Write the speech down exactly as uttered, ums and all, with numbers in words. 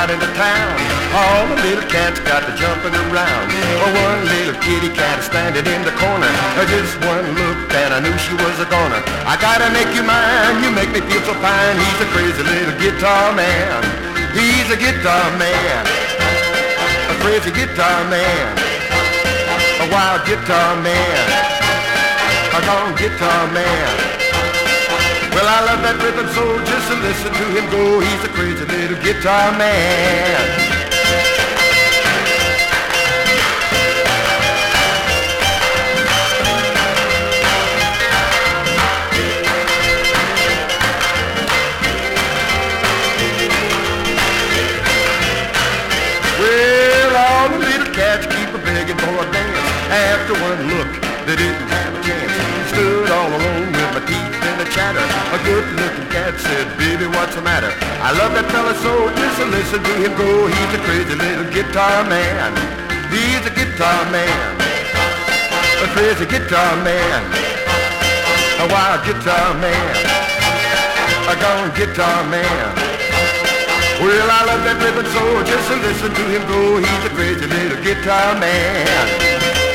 out into town. All the little cats got to jumping around. Oh, one little kitty cat standing in the corner. Uh, Just one look and I knew she was a goner. I gotta make you mine, you make me feel so fine. He's a crazy little guitar man. He's a guitar man. A crazy guitar man. A wild guitar man. A gone guitar man. Well, I love that rhythm so just to listen to him go. He's a crazy little guitar man. Well, all the little cats keep a begging for a dance. After one look, they didn't have a chance. Stood all alone with my teeth in the chatter. A good-looking cat said, baby, what's the matter? I love that fella so just to listen to him go. He's a crazy little guitar man. He's a guitar man. A crazy guitar man. A wild guitar man. A gone guitar man. Well, I love that rhythm so just to listen to him go. He's a crazy little guitar man.